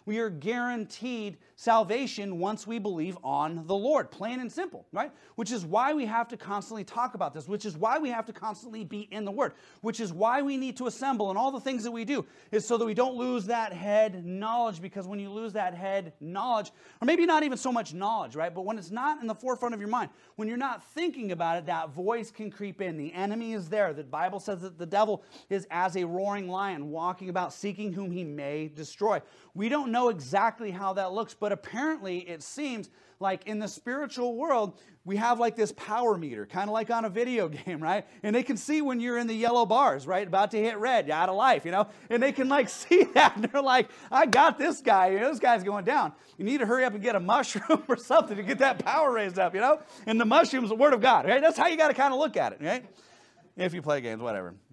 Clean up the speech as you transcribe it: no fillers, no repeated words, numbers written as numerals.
We are guaranteed salvation once we believe on the Lord, plain and simple, right? Which is why we have to constantly talk about this, which is why we have to constantly be in the Word, which is why we need to assemble, and all the things that we do is so that we don't lose that head knowledge, because when you lose that head knowledge, or maybe not even so much knowledge, right? But when it's not in the forefront of your mind, when you're not thinking about it, that voice can creep in. The enemy is there. The Bible says that the devil is as a roaring lion, walking about seeking whom he may destroy. We don't know exactly how that looks, but apparently it seems like in the spiritual world, we have like this power meter, kind of like on a video game, right? And they can see when you're in the yellow bars, right? About to hit red, you're out of life, you know? And they can like see that, and they're like, I got this guy, you know, this guy's going down. You need to hurry up and get a mushroom or something to get that power raised up, you know? And the mushroom's the Word of God, right? That's how you got to kind of look at it, right? If you play games, whatever.